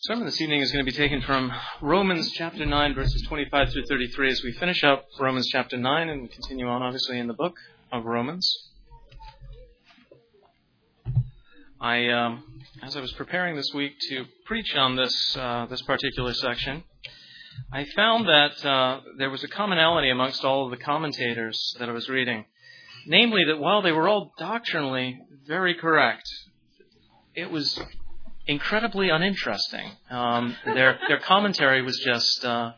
Sermon this evening is going to be taken from Romans chapter 9, verses 25 through 33, as we finish up Romans chapter 9 and we continue on, obviously, in the book of Romans. As I was preparing this week to preach on this particular section, I found that there was a commonality amongst all of the commentators that I was reading, namely that while they were all doctrinally very correct, it was incredibly uninteresting. Their commentary was just, and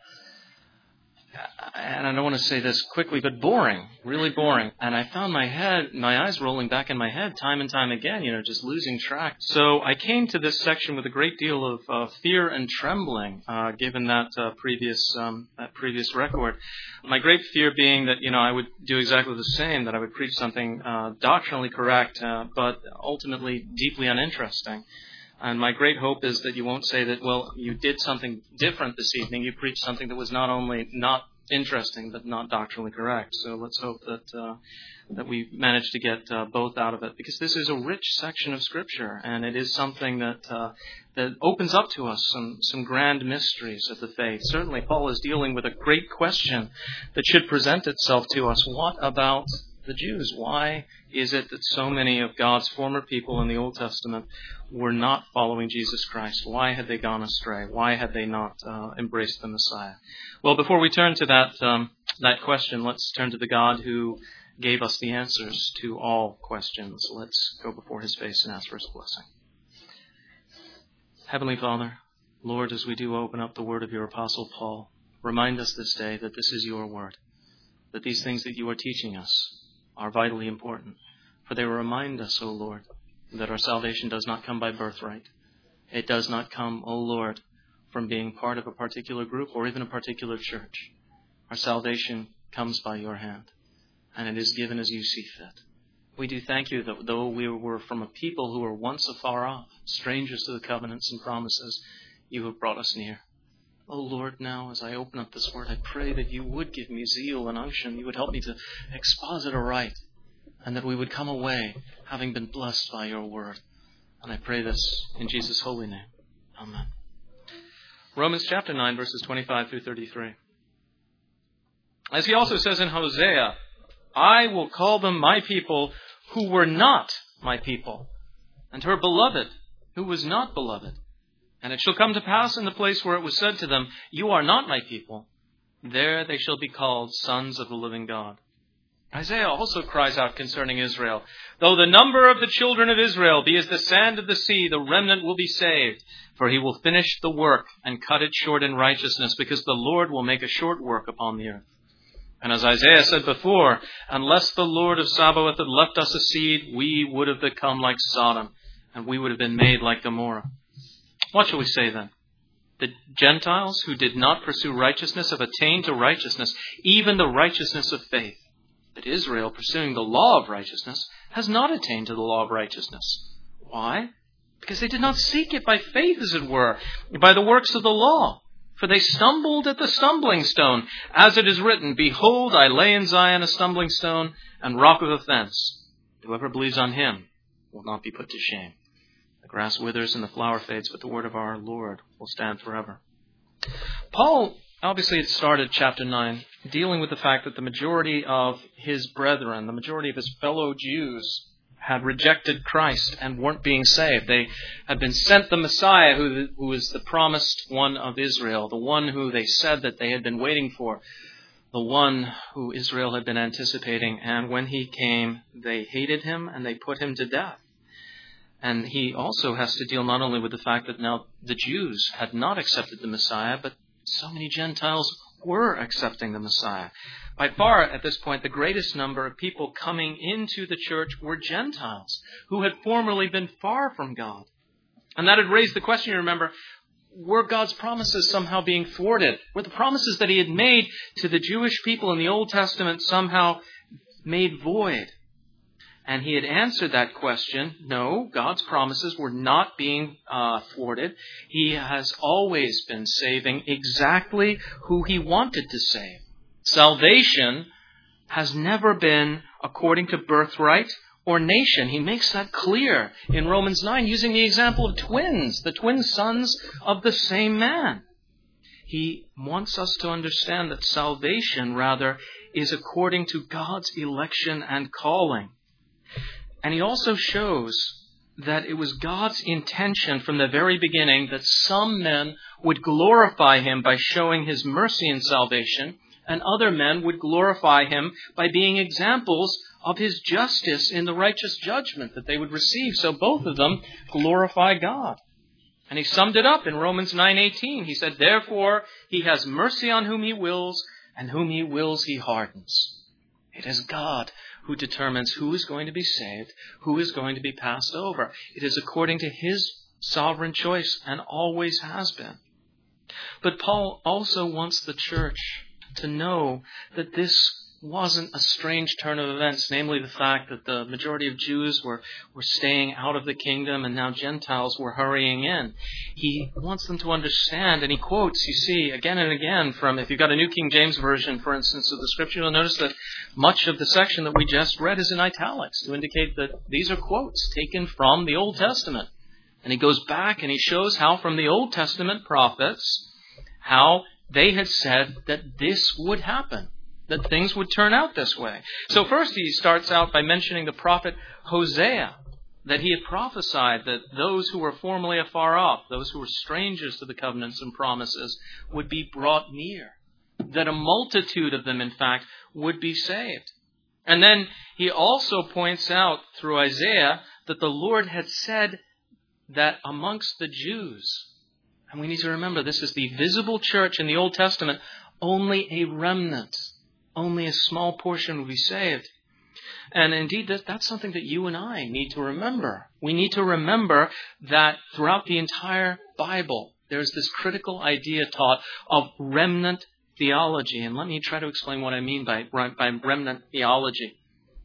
I don't want to say this quickly, but boring, really boring. And I found my eyes rolling back in my head time and time again, just losing track. So I came to this section with a great deal of fear and trembling, given that previous record. My great fear being that, I would do exactly the same, that I would preach something doctrinally correct, but ultimately deeply uninteresting. And my great hope is that you won't say that, well, you did something different this evening. You preached something that was not only not interesting, but not doctrinally correct. So let's hope that we manage to get both out of it, because this is a rich section of Scripture, and it is something that opens up to us some grand mysteries of the faith. Certainly, Paul is dealing with a great question that should present itself to us. What about the Jews? Why is it that so many of God's former people in the Old Testament were not following Jesus Christ? Why had they gone astray? Why had they not embraced the Messiah? Well, before we turn to that question, let's turn to the God who gave us the answers to all questions. Let's go before His face and ask for His blessing. Heavenly Father, Lord, as we do open up the word of your Apostle Paul, remind us this day that this is your word, that these things that you are teaching us are vitally important. For they remind us, O Lord, that our salvation does not come by birthright. It does not come, O Lord, from being part of a particular group or even a particular church. Our salvation comes by your hand, and it is given as you see fit. We do thank you that though we were from a people who were once afar off, strangers to the covenants and promises, you have brought us near. Oh Lord, now as I open up this word, I pray that you would give me zeal and unction. You would help me to exposit aright, and that we would come away having been blessed by your word. And I pray this in Jesus' holy name. Amen. Romans chapter 9, verses 25 through 33. As he also says in Hosea, I will call them my people who were not my people, and her beloved who was not beloved. And it shall come to pass in the place where it was said to them, you are not my people, there they shall be called sons of the living God. Isaiah also cries out concerning Israel, though the number of the children of Israel be as the sand of the sea, the remnant will be saved. For he will finish the work and cut it short in righteousness, because the Lord will make a short work upon the earth. And as Isaiah said before, unless the Lord of Sabaoth had left us a seed, we would have become like Sodom, and we would have been made like Gomorrah. What shall we say then? The Gentiles who did not pursue righteousness have attained to righteousness, even the righteousness of faith. But Israel, pursuing the law of righteousness, has not attained to the law of righteousness. Why? Because they did not seek it by faith, as it were, by the works of the law. For they stumbled at the stumbling stone, as it is written, behold, I lay in Zion a stumbling stone and rock of offense. Whoever believes on him will not be put to shame. The grass withers and the flower fades, but the word of our Lord will stand forever. Paul obviously had started chapter 9 dealing with the fact that the majority of his brethren, the majority of his fellow Jews, had rejected Christ and weren't being saved. They had been sent the Messiah, who is the promised one of Israel, the one who they said that they had been waiting for, the one who Israel had been anticipating. And when he came, they hated him and they put him to death. And he also has to deal not only with the fact that now the Jews had not accepted the Messiah, but so many Gentiles were accepting the Messiah. By far, at this point, the greatest number of people coming into the church were Gentiles who had formerly been far from God. And that had raised the question, you remember, were God's promises somehow being thwarted? Were the promises that he had made to the Jewish people in the Old Testament somehow made void? And he had answered that question. No, God's promises were not being thwarted. He has always been saving exactly who he wanted to save. Salvation has never been according to birthright or nation. He makes that clear in Romans 9 using the example of twins, the twin sons of the same man. He wants us to understand that salvation, rather, is according to God's election and calling. And he also shows that it was God's intention from the very beginning that some men would glorify him by showing his mercy and salvation, and other men would glorify him by being examples of his justice in the righteous judgment that they would receive. So both of them glorify God. And he summed it up in Romans 9:18. He said, "Therefore he has mercy on whom he wills, and whom he wills he hardens." It is God who determines who is going to be saved, who is going to be passed over. It is according to his sovereign choice and always has been. But Paul also wants the church to know that this wasn't a strange turn of events, namely the fact that the majority of Jews were staying out of the kingdom and now Gentiles were hurrying in. He wants them to understand, and he quotes, you see, again and again from, if you've got a New King James Version, for instance, of the Scripture, you'll notice that much of the section that we just read is in italics to indicate that these are quotes taken from the Old Testament. And he goes back and he shows how from the Old Testament prophets, how they had said that this would happen, that things would turn out this way. So first he starts out by mentioning the prophet Hosea, that he had prophesied that those who were formerly afar off, those who were strangers to the covenants and promises, would be brought near, that a multitude of them, in fact, would be saved. And then he also points out through Isaiah that the Lord had said that amongst the Jews, and we need to remember this is the visible church in the Old Testament, only a remnant, only a small portion will be saved. And indeed, that's something that you and I need to remember. We need to remember that throughout the entire Bible, there's this critical idea taught of remnant theology. And let me try to explain what I mean by remnant theology.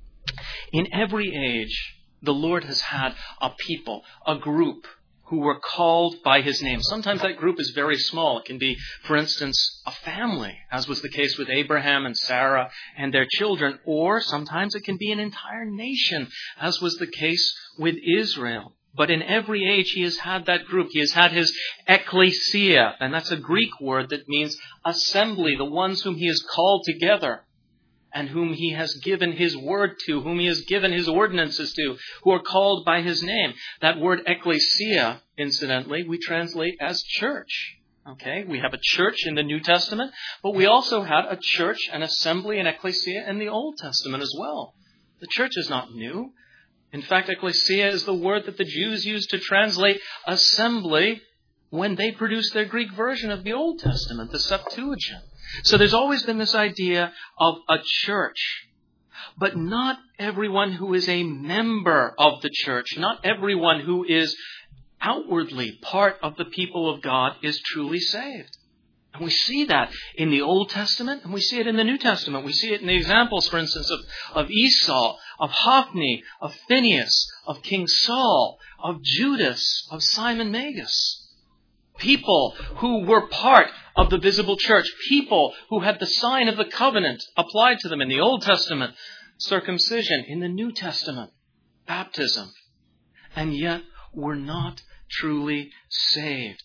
In every age, the Lord has had a people, a group, who were called by his name. Sometimes that group is very small. It can be, for instance, a family, as was the case with Abraham and Sarah and their children. Or sometimes it can be an entire nation, as was the case with Israel. But in every age, he has had that group. He has had his ecclesia, and that's a Greek word that means assembly, the ones whom he has called together, and whom he has given his word to, whom he has given his ordinances to, who are called by his name. That word ecclesia, incidentally, we translate as church. Okay, we have a church in the New Testament, but we also had a church, an assembly, an ecclesia in the Old Testament as well. The church is not new. In fact, ecclesia is the word that the Jews used to translate assembly when they produced their Greek version of the Old Testament, the Septuagint. So there's always been this idea of a church. But not everyone who is a member of the church, not everyone who is outwardly part of the people of God is truly saved. And we see that in the Old Testament, and we see it in the New Testament. We see it in the examples, for instance, of Esau, of Hophni, of Phinehas, of King Saul, of Judas, of Simon Magus. People who were part of the visible church. People who had the sign of the covenant applied to them in the Old Testament. Circumcision in the New Testament. Baptism. And yet were not truly saved.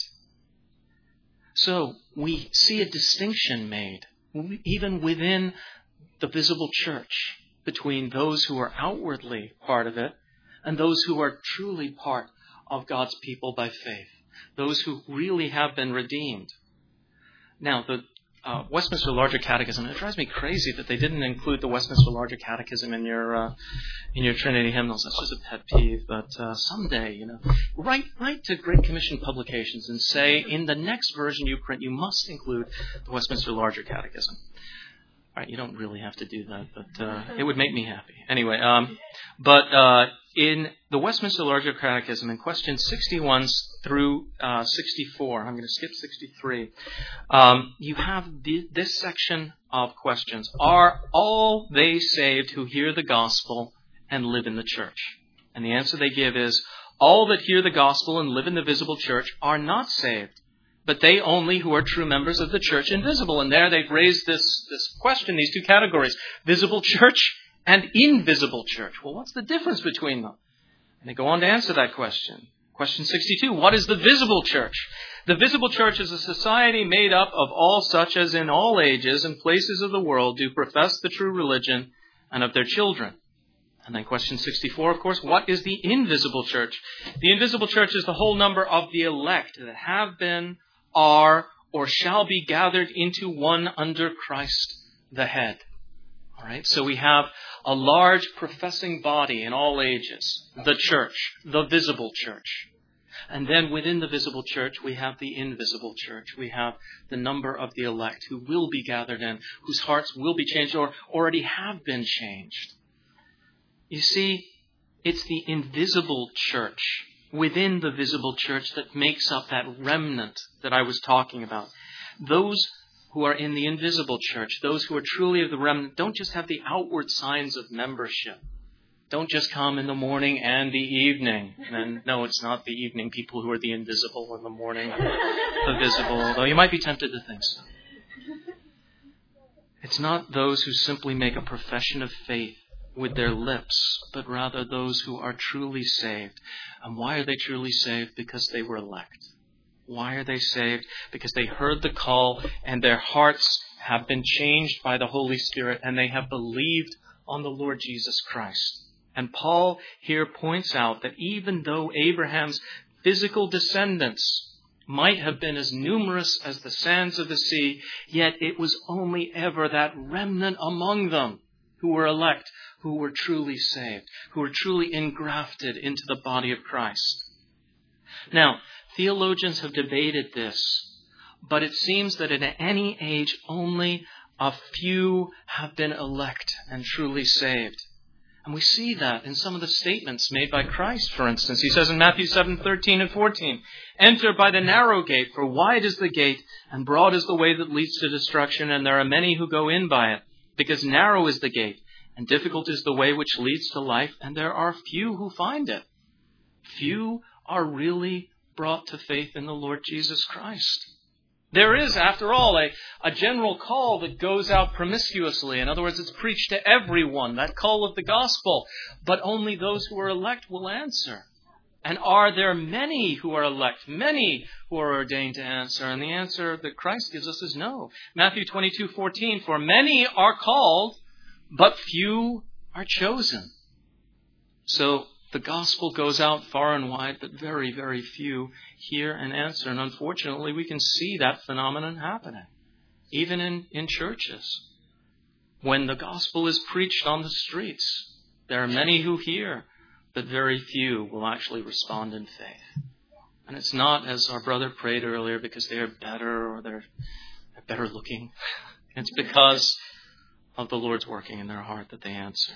So we see a distinction made, even within the visible church, between those who are outwardly part of it and those who are truly part of God's people by faith. Those who really have been redeemed. Now, the Westminster Larger Catechism, it drives me crazy that they didn't include the Westminster Larger Catechism in your Trinity hymnals. That's just a pet peeve. But someday, write to Great Commission publications and say, in the next version you print, you must include the Westminster Larger Catechism. All right, you don't really have to do that, but it would make me happy. Anyway, in the Westminster Larger Catechism, in questions 61 through 64, I'm going to skip 63, you have this section of questions. Are all they saved who hear the gospel and live in the church? And the answer they give is, all that hear the gospel and live in the visible church are not saved, but they only who are true members of the church invisible. And there they've raised this question, these two categories, visible church and invisible church. Well, what's the difference between them? And they go on to answer that question. Question 62, what is the visible church? The visible church is a society made up of all such as in all ages and places of the world do profess the true religion and of their children. And then question 64, of course, what is the invisible church? The invisible church is the whole number of the elect that have been, are, or shall be gathered into one under Christ the head. All right, so we have a large professing body in all ages, the church, the visible church. And then within the visible church, we have the invisible church. We have the number of the elect who will be gathered in, whose hearts will be changed or already have been changed. You see, it's the invisible church within the visible church that makes up that remnant that I was talking about. Those who are in the invisible church, those who are truly of the remnant, don't just have the outward signs of membership. Don't just come in the morning and the evening. And no, it's not the evening people who are the invisible, or the morning, the visible, although you might be tempted to think so. It's not those who simply make a profession of faith with their lips, but rather those who are truly saved. And why are they truly saved? Because they were elect. Why are they saved? Because they heard the call and their hearts have been changed by the Holy Spirit and they have believed on the Lord Jesus Christ. And Paul here points out that even though Abraham's physical descendants might have been as numerous as the sands of the sea, yet it was only ever that remnant among them who were elect, who were truly saved, who were truly engrafted into the body of Christ. Now, theologians have debated this, but it seems that at any age only a few have been elect and truly saved. And we see that in some of the statements made by Christ, for instance. He says in Matthew 7:13 and 14, "Enter by the narrow gate, for wide is the gate, and broad is the way that leads to destruction, and there are many who go in by it. Because narrow is the gate, and difficult is the way which leads to life, and there are few who find it." Few are really brought to faith in the Lord Jesus Christ. There is, after all, a general call that goes out promiscuously. In other words, it's preached to everyone, that call of the gospel. But only those who are elect will answer. And are there many who are elect, many who are ordained to answer? And the answer that Christ gives us is no. Matthew 22:14, "For many are called, but few are chosen." So the gospel goes out far and wide, but very, very few hear and answer. And unfortunately, we can see that phenomenon happening, even in churches. When the gospel is preached on the streets, there are many who hear, but very few will actually respond in faith. And it's not, as our brother prayed earlier, because they are better or they're better looking. It's because of the Lord's working in their heart that they answer.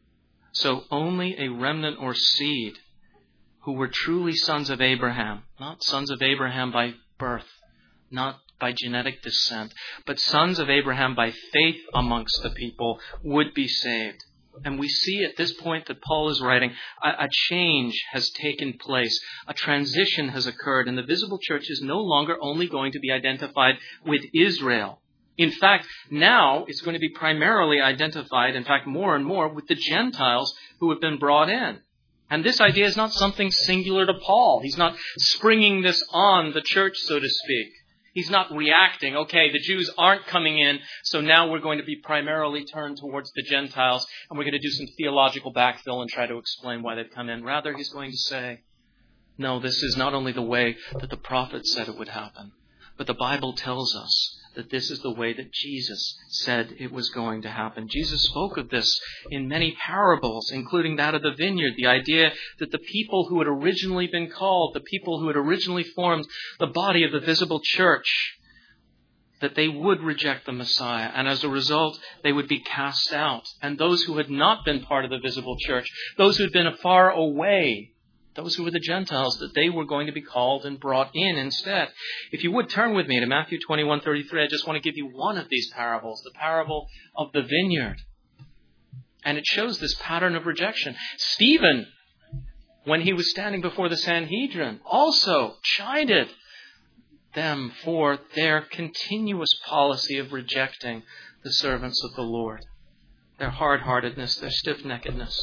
So only a remnant or seed who were truly sons of Abraham, not sons of Abraham by birth, not by genetic descent, but sons of Abraham by faith amongst the people, would be saved. And we see at this point that Paul is writing, a change has taken place. A transition has occurred, and the visible church is no longer only going to be identified with Israel. In fact, now it's going to be primarily identified, in fact, more and more, with the Gentiles who have been brought in. And this idea is not something singular to Paul. He's not springing this on the church, so to speak. He's not reacting, okay, the Jews aren't coming in, so now we're going to be primarily turned towards the Gentiles, and we're going to do some theological backfill and try to explain why they've come in. Rather, he's going to say, no, this is not only the way that the prophet said it would happen, but the Bible tells us that this is the way that Jesus said it was going to happen. Jesus spoke of this in many parables, including that of the vineyard, the idea that the people who had originally been called, the people who had originally formed the body of the visible church, that they would reject the Messiah, and as a result, they would be cast out. And those who had not been part of the visible church, those who had been far away, those who were the Gentiles, that they were going to be called and brought in instead. If you would turn with me to Matthew 21:33, I just want to give you one of these parables, the parable of the vineyard. And it shows this pattern of rejection. Stephen, when he was standing before the Sanhedrin, also chided them for their continuous policy of rejecting the servants of the Lord. their hard-heartedness, their stiff-neckedness.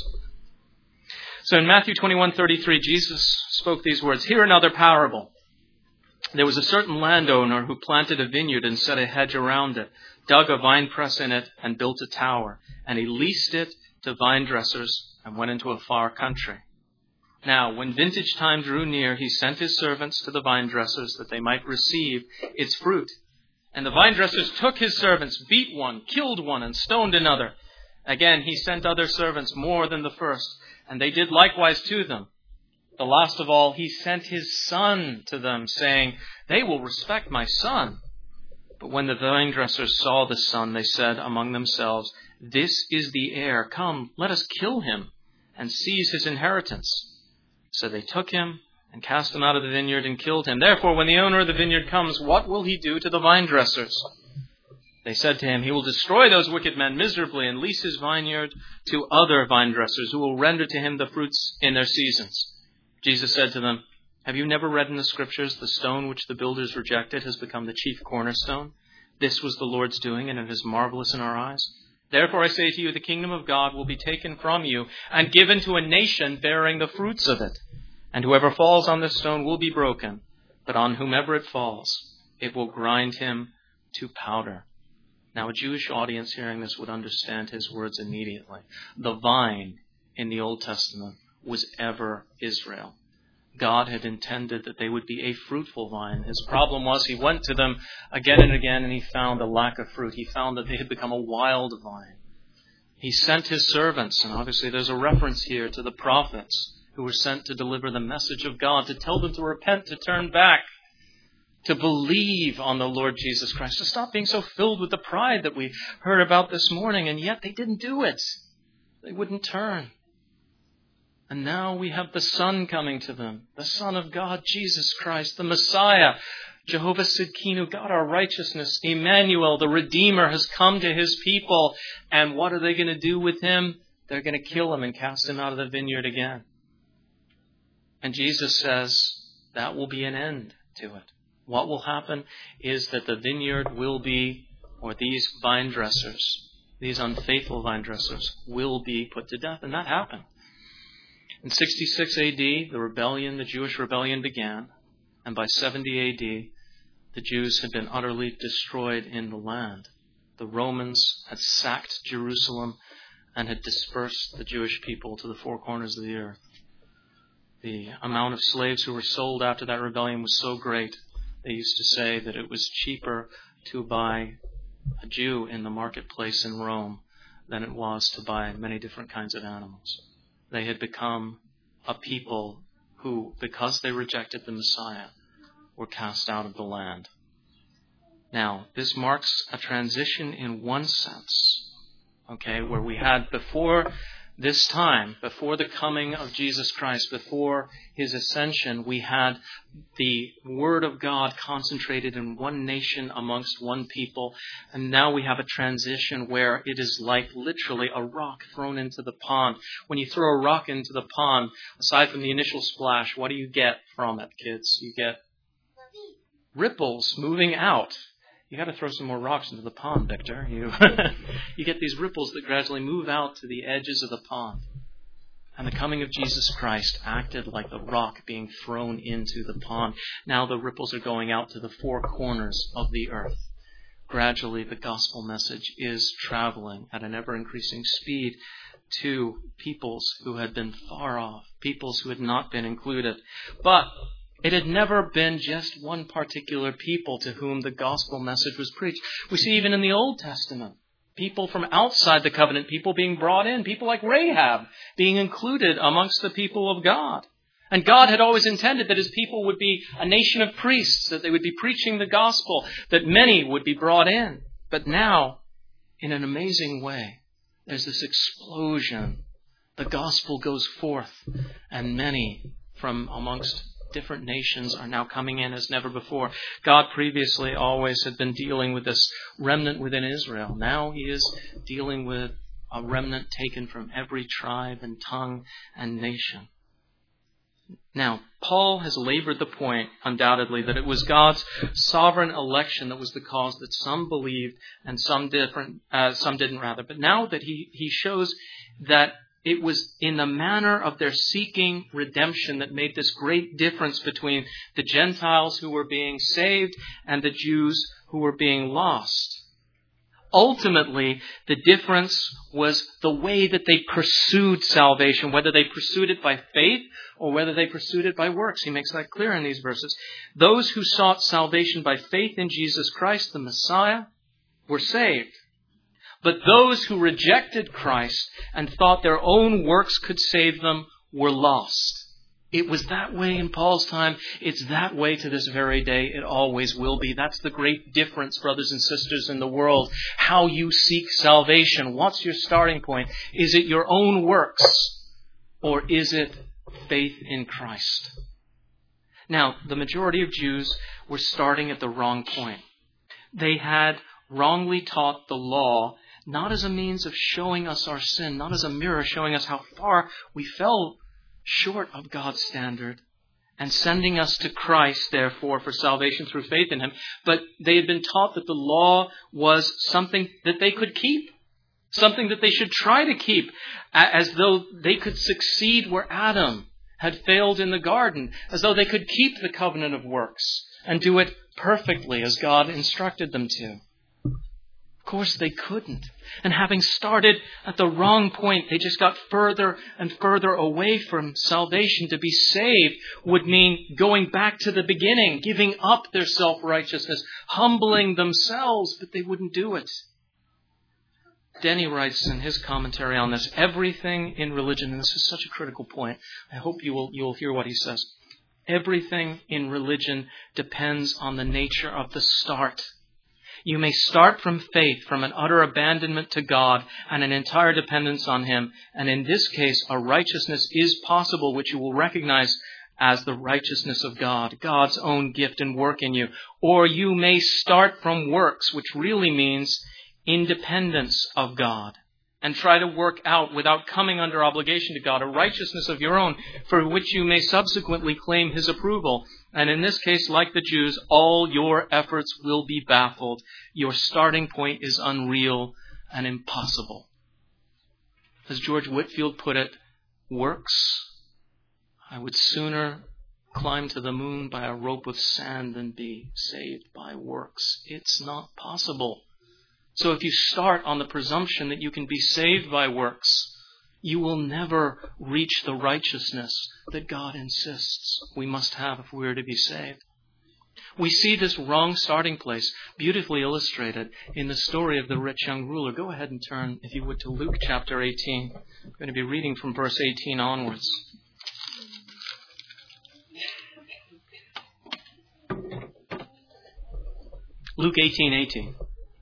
So in Matthew 21:33, Jesus spoke these words, "Hear another parable. There was a certain landowner who planted a vineyard and set a hedge around it, dug a winepress in it, and built a tower. And he leased it to vine dressers and went into a far country. Now, when vintage time drew near, he sent his servants to the vine dressers that they might receive its fruit. And the vine dressers took his servants, beat one, killed one, and stoned another. Again, he sent other servants more than the first, and they did likewise to them. The last of all, he sent his son to them, saying, 'They will respect my son.' But when the vine dressers saw the son, they said among themselves, 'This is the heir. Come, let us kill him and seize his inheritance.' So they took him and cast him out of the vineyard and killed him. Therefore, when the owner of the vineyard comes, what will he do to the vine dressers?" They said to him, "He will destroy those wicked men miserably and lease his vineyard to other vine dressers who will render to him the fruits in their seasons." Jesus said to them, "Have you never read in the Scriptures, the stone which the builders rejected has become the chief cornerstone? This was the Lord's doing, and it is marvelous in our eyes. Therefore I say to you, the kingdom of God will be taken from you and given to a nation bearing the fruits of it. And whoever falls on this stone will be broken, but on whomever it falls, it will grind him to powder." Now a Jewish audience hearing this would understand his words immediately. The vine in the Old Testament was ever Israel. God had intended that they would be a fruitful vine. His problem was he went to them again and again and he found a lack of fruit. He found that they had become a wild vine. He sent his servants, and obviously there's a reference here to the prophets who were sent to deliver the message of God, to tell them to repent, to turn back, to believe on the Lord Jesus Christ, to stop being so filled with the pride that we heard about this morning, and yet they didn't do it. They wouldn't turn. And now we have the Son coming to them, the Son of God, Jesus Christ, the Messiah, Jehovah Sidkenu, God our righteousness, Emmanuel, the Redeemer, has come to his people. And what are they going to do with him? They're going to kill him and cast him out of the vineyard again. And Jesus says that will be an end to it. What will happen is that the vineyard will be, or these vine dressers, these unfaithful vine dressers, will be put to death. And that happened. In 66 A.D., the Jewish rebellion began, and by 70 A.D., the Jews had been utterly destroyed in the land. The Romans had sacked Jerusalem and had dispersed the Jewish people to the four corners of the earth. The amount of slaves who were sold after that rebellion was so great, they used to say that it was cheaper to buy a Jew in the marketplace in Rome than it was to buy many different kinds of animals. They had become a people who, because they rejected the Messiah, were cast out of the land. Now, this marks a transition in one sense, where we had before this time, before the coming of Jesus Christ, before his ascension, we had the Word of God concentrated in one nation amongst one people. And now we have a transition where it is like literally a rock thrown into the pond. When you throw a rock into the pond, aside from the initial splash, what do you get from it, kids? You get ripples moving out. You got to throw some more rocks into the pond, Victor. You get these ripples that gradually move out to the edges of the pond. And the coming of Jesus Christ acted like the rock being thrown into the pond. Now the ripples are going out to the four corners of the earth. Gradually, the gospel message is traveling at an ever-increasing speed to peoples who had been far off, peoples who had not been included. But it had never been just one particular people to whom the gospel message was preached. We see even in the Old Testament, people from outside the covenant, people being brought in, people like Rahab being included amongst the people of God. And God had always intended that his people would be a nation of priests, that they would be preaching the gospel, that many would be brought in. But now, in an amazing way, there's this explosion. The gospel goes forth, and many from amongst different nations are now coming in as never before. God previously always had been dealing with this remnant within Israel. Now he is dealing with a remnant taken from every tribe and tongue and nation. Now, Paul has labored the point, undoubtedly, that it was God's sovereign election that was the cause that some believed and some didn't. But now that he shows that it was in the manner of their seeking redemption that made this great difference between the Gentiles who were being saved and the Jews who were being lost. Ultimately, the difference was the way that they pursued salvation, whether they pursued it by faith or whether they pursued it by works. He makes that clear in these verses. Those who sought salvation by faith in Jesus Christ, the Messiah, were saved. But those who rejected Christ and thought their own works could save them were lost. It was that way in Paul's time. It's that way to this very day. It always will be. That's the great difference, brothers and sisters, in the world. How you seek salvation. What's your starting point? Is it your own works? Or is it faith in Christ? Now, the majority of Jews were starting at the wrong point. They had wrongly taught the law, not as a means of showing us our sin, not as a mirror showing us how far we fell short of God's standard, and sending us to Christ, therefore, for salvation through faith in Him. But they had been taught that the law was something that they could keep, something that they should try to keep, as though they could succeed where Adam had failed in the garden, as though they could keep the covenant of works and do it perfectly as God instructed them to. Of course, they couldn't. And having started at the wrong point, they just got further and further away from salvation. To be saved would mean going back to the beginning, giving up their self-righteousness, humbling themselves, but they wouldn't do it. Denny writes in his commentary on this, everything in religion, and this is such a critical point, I hope you will hear what he says. Everything in religion depends on the nature of the start. You may start from faith, from an utter abandonment to God and an entire dependence on Him. And in this case, a righteousness is possible, which you will recognize as the righteousness of God, God's own gift and work in you. Or you may start from works, which really means independence of God, and try to work out, without coming under obligation to God, a righteousness of your own for which you may subsequently claim His approval. And in this case, like the Jews, all your efforts will be baffled. Your starting point is unreal and impossible. As George Whitefield put it, works, I would sooner climb to the moon by a rope of sand than be saved by works. It's not possible. So if you start on the presumption that you can be saved by works, you will never reach the righteousness that God insists we must have if we are to be saved. We see this wrong starting place beautifully illustrated in the story of the rich young ruler. Go ahead and turn, if you would, to Luke chapter 18. I'm going to be reading from verse 18 onwards. Luke 18:18.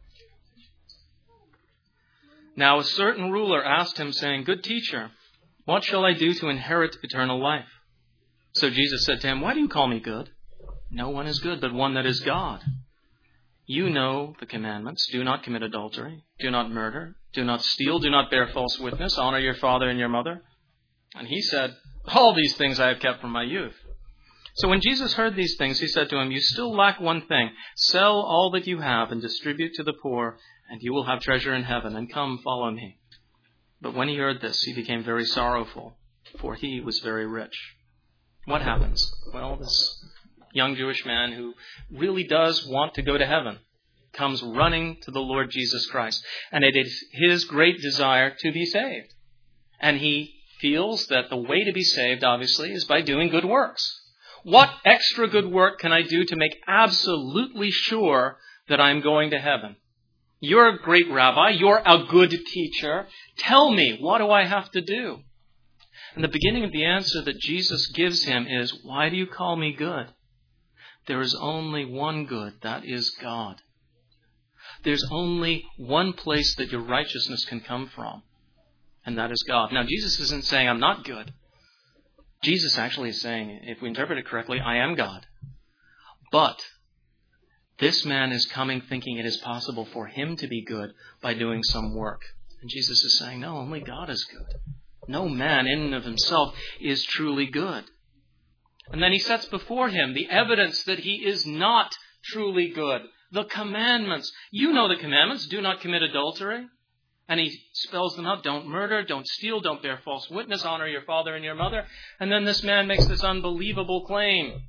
Now a certain ruler asked him, saying, Good teacher, what shall I do to inherit eternal life? So Jesus said to him, Why do you call me good? No one is good but one that is God. You know the commandments. Do not commit adultery. Do not murder. Do not steal. Do not bear false witness. Honor your father and your mother. And he said, All these things I have kept from my youth. So when Jesus heard these things, he said to him, You still lack one thing. Sell all that you have and distribute to the poor, and you will have treasure in heaven, and come, follow me. But when he heard this, he became very sorrowful, for he was very rich. What happens? Well, this young Jewish man who really does want to go to heaven comes running to the Lord Jesus Christ, and it is his great desire to be saved. And he feels that the way to be saved, obviously, is by doing good works. What extra good work can I do to make absolutely sure that I'm going to heaven? You're a great rabbi. You're a good teacher. Tell me, what do I have to do? And the beginning of the answer that Jesus gives him is, Why do you call me good? There is only one good, that is God. There's only one place that your righteousness can come from, and that is God. Now, Jesus isn't saying, I'm not good. Jesus actually is saying, if we interpret it correctly, I am God. But this man is coming thinking it is possible for him to be good by doing some work. And Jesus is saying, no, only God is good. No man in and of himself is truly good. And then he sets before him the evidence that he is not truly good. The commandments. You know the commandments. Do not commit adultery. And he spells them out. Don't murder, don't steal, don't bear false witness, honor your father and your mother. And then this man makes this unbelievable claim.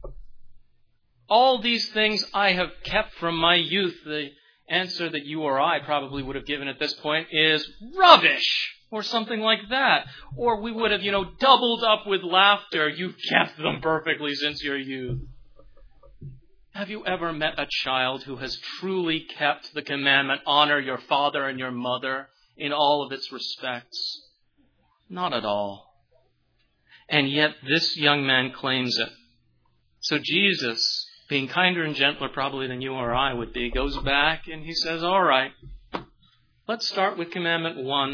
All these things I have kept from my youth. The answer that you or I probably would have given at this point is rubbish, or something like that. Or we would have, doubled up with laughter. You've kept them perfectly since your youth. Have you ever met a child who has truly kept the commandment, honor your father and your mother, in all of its respects? Not at all. And yet this young man claims it. So Jesus, being kinder and gentler probably than you or I would be, goes back and he says, all right, let's start with commandment 1.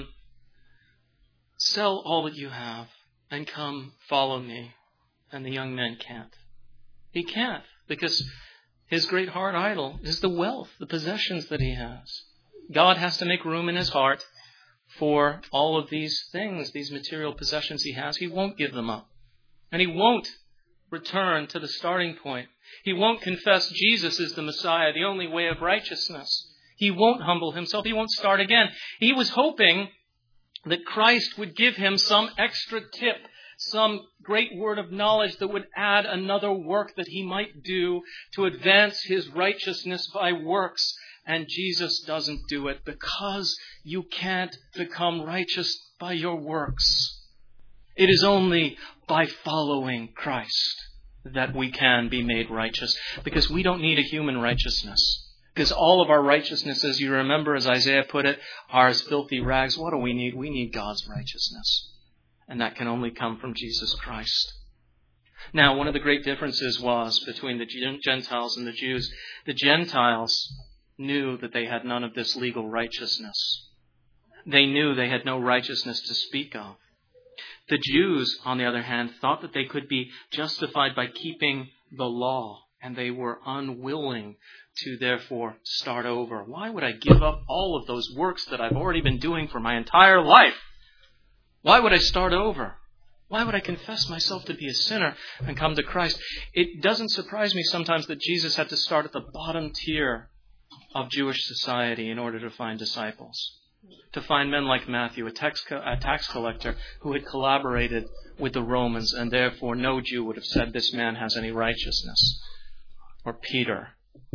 Sell all that you have and come follow me. And the young man can't. He can't, because his great heart idol is the wealth, the possessions that he has. God has to make room in his heart for all of these things, these material possessions he has. He won't give them up. And he won't return to the starting point. He won't confess Jesus is the Messiah, the only way of righteousness. He won't humble himself. He won't start again. He was hoping that Christ would give him some extra tip, some great word of knowledge that would add another work that he might do to advance his righteousness by works. And Jesus doesn't do it, because you can't become righteous by your works. It is only by following Christ that we can be made righteous, because we don't need a human righteousness. Because all of our righteousness, as you remember, as Isaiah put it, are as filthy rags. What do we need? We need God's righteousness. And that can only come from Jesus Christ. Now, one of the great differences was between the Gentiles and the Jews. The Gentiles knew that they had none of this legal righteousness. They knew they had no righteousness to speak of. The Jews, on the other hand, thought that they could be justified by keeping the law, and they were unwilling to therefore start over. Why would I give up all of those works that I've already been doing for my entire life? Why would I start over? Why would I confess myself to be a sinner and come to Christ? It doesn't surprise me sometimes that Jesus had to start at the bottom tier of Jewish society in order to find disciples. To find men like Matthew, a tax collector who had collaborated with the Romans, and therefore no Jew would have said this man has any righteousness. Or Peter,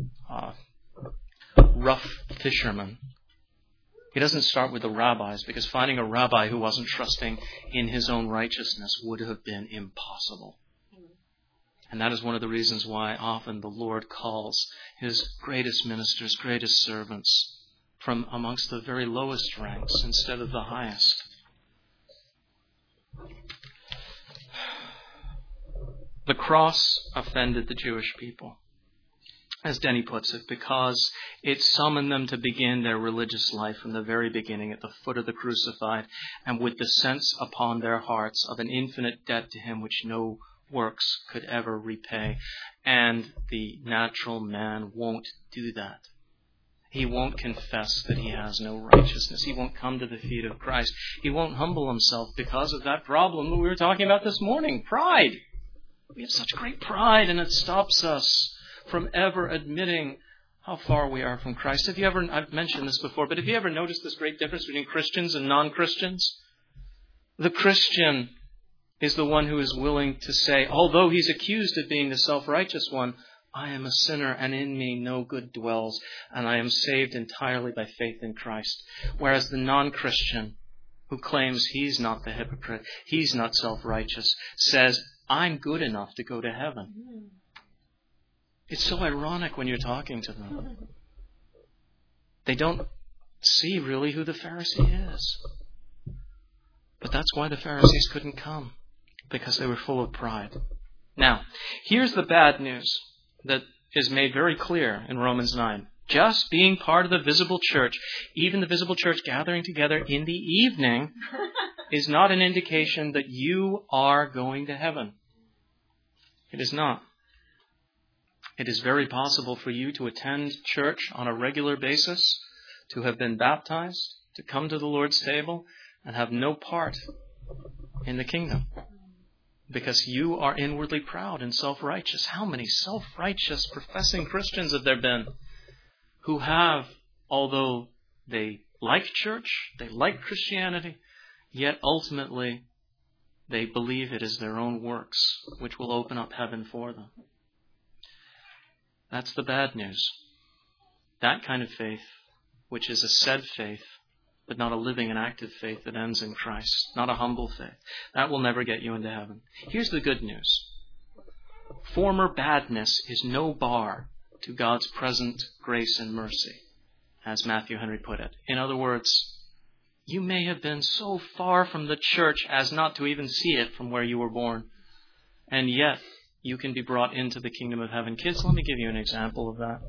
rough fisherman. He doesn't start with the rabbis, because finding a rabbi who wasn't trusting in his own righteousness would have been impossible. And that is one of the reasons why often the Lord calls his greatest ministers, greatest servants from amongst the very lowest ranks instead of the highest. The cross offended the Jewish people, as Denny puts it, because it summoned them to begin their religious life from the very beginning at the foot of the crucified, and with the sense upon their hearts of an infinite debt to him which no works could ever repay. And the natural man won't do that. He won't confess that he has no righteousness. He won't come to the feet of Christ. He won't humble himself because of that problem that we were talking about this morning, pride. We have such great pride, and it stops us from ever admitting how far we are from Christ. I've mentioned this before, but have you ever noticed this great difference between Christians and non-Christians? The Christian is the one who is willing to say, although he's accused of being the self-righteous one, I am a sinner, and in me no good dwells, and I am saved entirely by faith in Christ. Whereas the non-Christian, who claims he's not the hypocrite, he's not self-righteous, says, I'm good enough to go to heaven. It's so ironic when you're talking to them. They don't see really who the Pharisee is. But that's why the Pharisees couldn't come, because they were full of pride. Now, here's the bad news that is made very clear in Romans 9. Just being part of the visible church, even the visible church gathering together in the evening, is not an indication that you are going to heaven. It is not. It is very possible for you to attend church on a regular basis, to have been baptized, to come to the Lord's table, and have no part in the kingdom. because you are inwardly proud and self-righteous. How many self-righteous professing Christians have there been who have, although they like church, they like Christianity, yet ultimately they believe it is their own works which will open up heaven for them. That's the bad news. That kind of faith, which is a said faith, but not a living and active faith that ends in Christ, not a humble faith, that will never get you into heaven. Here's the good news. Former badness is no bar to God's present grace and mercy, as Matthew Henry put it. In other words, you may have been so far from the church as not to even see it from where you were born, and yet you can be brought into the kingdom of heaven. Kids, let me give you an example of that.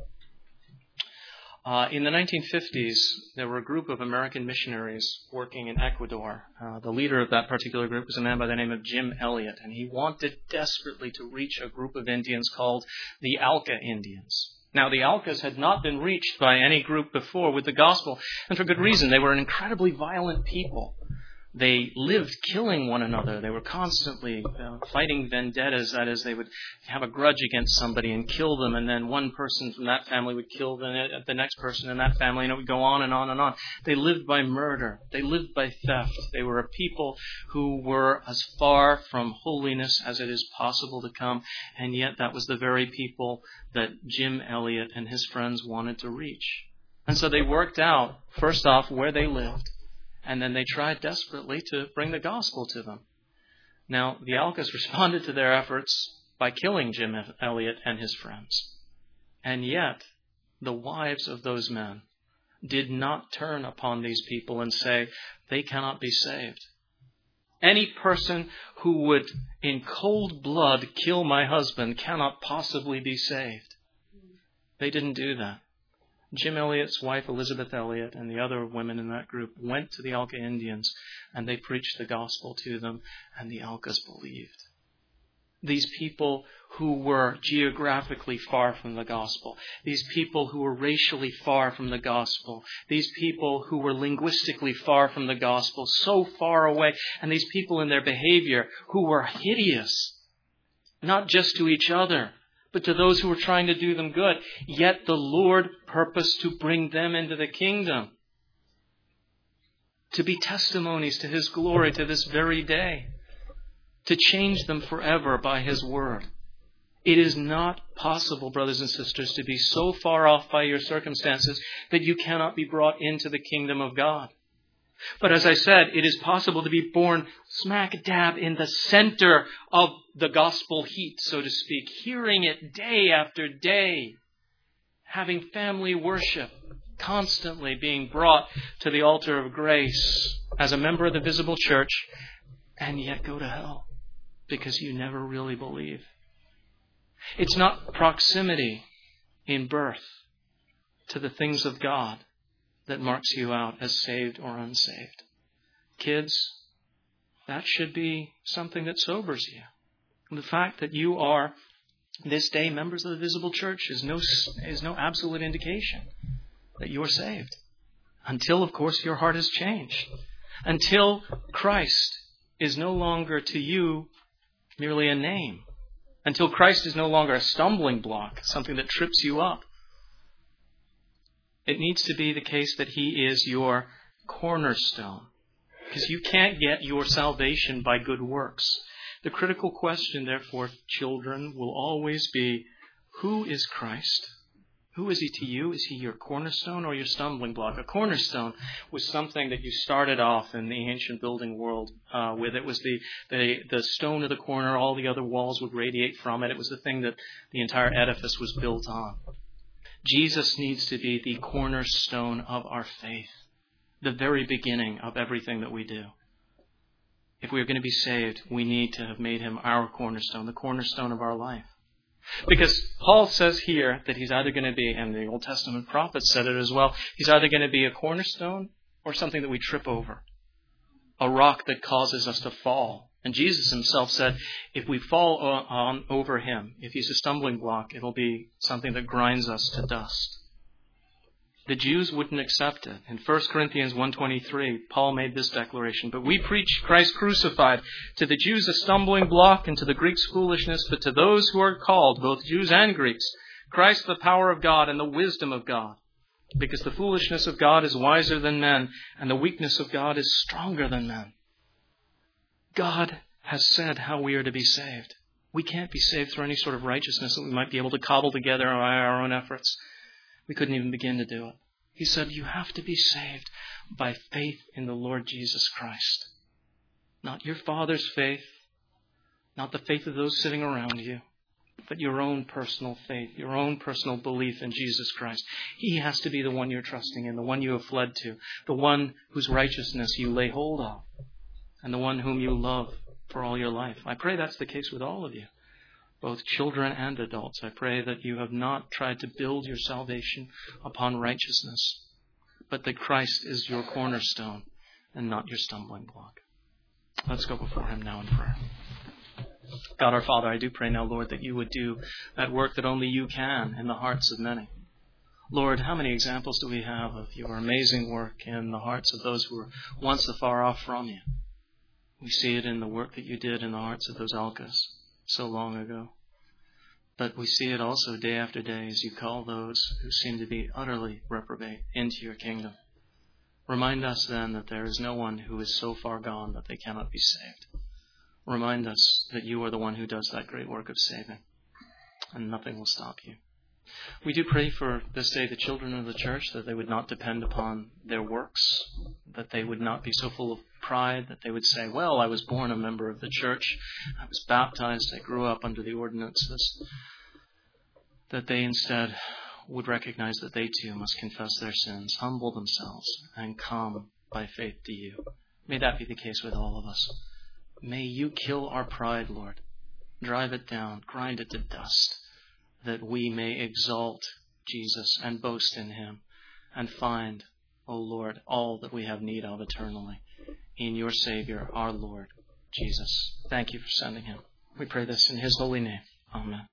In the 1950s, there were a group of American missionaries working in Ecuador. The leader of that particular group was a man by the name of Jim Elliot, and he wanted desperately to reach a group of Indians called the Auca Indians. Now, the Aucas had not been reached by any group before with the gospel, and for good reason. They were an incredibly violent people. They lived killing one another. They were constantly fighting vendettas. That is, they would have a grudge against somebody and kill them, and then one person from that family would kill the next person in that family, and it would go on and on and on. They lived by murder. They lived by theft. They were a people who were as far from holiness as it is possible to come, and yet that was the very people that Jim Elliot and his friends wanted to reach. And so they worked out, first off, where they lived, and then they tried desperately to bring the gospel to them. Now, the Aucas responded to their efforts by killing Jim Elliot and his friends. And yet, the wives of those men did not turn upon these people and say, they cannot be saved. Any person who would, in cold blood, kill my husband cannot possibly be saved. They didn't do that. Jim Elliot's wife, Elizabeth Elliot, and the other women in that group went to the Auca Indians, and they preached the gospel to them, and the Aucas believed. These people who were geographically far from the gospel, these people who were racially far from the gospel, these people who were linguistically far from the gospel, so far away, and these people in their behavior who were hideous, not just to each other, but to those who were trying to do them good. Yet the Lord purposed to bring them into the kingdom, to be testimonies to His glory to this very day, to change them forever by His word. It is not possible, brothers and sisters, to be so far off by your circumstances that you cannot be brought into the kingdom of God. But as I said, it is possible to be born smack dab in the center of the gospel heat, so to speak, hearing it day after day, having family worship, constantly being brought to the altar of grace as a member of the visible church, and yet go to hell because you never really believe. It's not proximity in birth to the things of God that marks you out as saved or unsaved. Kids, that should be something that sobers you. The fact that you are this day members of the visible church is no absolute indication that you are saved. Until, of course, your heart has changed. Until Christ is no longer to you merely a name. Until Christ is no longer a stumbling block, something that trips you up. It needs to be the case that He is your cornerstone. Because you can't get your salvation by good works. The critical question, therefore, children, will always be, who is Christ? Who is He to you? Is He your cornerstone or your stumbling block? A cornerstone was something that you started off in the ancient building world with. It was the stone of the corner. All the other walls would radiate from it. It was the thing that the entire edifice was built on. Jesus needs to be the cornerstone of our faith, the very beginning of everything that we do. If we are going to be saved, we need to have made Him our cornerstone, the cornerstone of our life. Because Paul says here that He's either going to be, and the Old Testament prophets said it as well, He's either going to be a cornerstone or something that we trip over, a rock that causes us to fall. And Jesus Himself said, if we fall on over Him, if He's a stumbling block, it'll be something that grinds us to dust. The Jews wouldn't accept it. In 1 Corinthians 1:23, Paul made this declaration, "But we preach Christ crucified, to the Jews a stumbling block, and to the Greeks foolishness, but to those who are called, both Jews and Greeks, Christ the power of God and the wisdom of God. Because the foolishness of God is wiser than men, and the weakness of God is stronger than men." God has said how we are to be saved. We can't be saved through any sort of righteousness that we might be able to cobble together by our own efforts. We couldn't even begin to do it. He said, you have to be saved by faith in the Lord Jesus Christ. Not your father's faith, not the faith of those sitting around you, but your own personal faith, your own personal belief in Jesus Christ. He has to be the one you're trusting in, the one you have fled to, the one whose righteousness you lay hold of, and the one whom you love for all your life. I pray that's the case with all of you, both children and adults. I pray that you have not tried to build your salvation upon righteousness, but that Christ is your cornerstone and not your stumbling block. Let's go before him now in prayer. God our Father, I do pray now, Lord, that you would do that work that only you can in the hearts of many. Lord, how many examples do we have of your amazing work in the hearts of those who were once afar off from you? We see it in the work that you did in the hearts of those Alkas so long ago. But we see it also day after day as you call those who seem to be utterly reprobate into your kingdom. Remind us then that there is no one who is so far gone that they cannot be saved. Remind us that you are the one who does that great work of saving, and nothing will stop you. We do pray for this day the children of the church, that they would not depend upon their works, that they would not be so full of pride that they would say, well, I was born a member of the church, I was baptized, I grew up under the ordinances, that they instead would recognize that they too must confess their sins, humble themselves, and come by faith to you. May that be the case with all of us. May you kill our pride, Lord. Drive it down, grind it to dust, that we may exalt Jesus and boast in him and find, O Lord, all that we have need of eternally in your Savior, our Lord, Jesus. Thank you for sending him. We pray this in his holy name. Amen.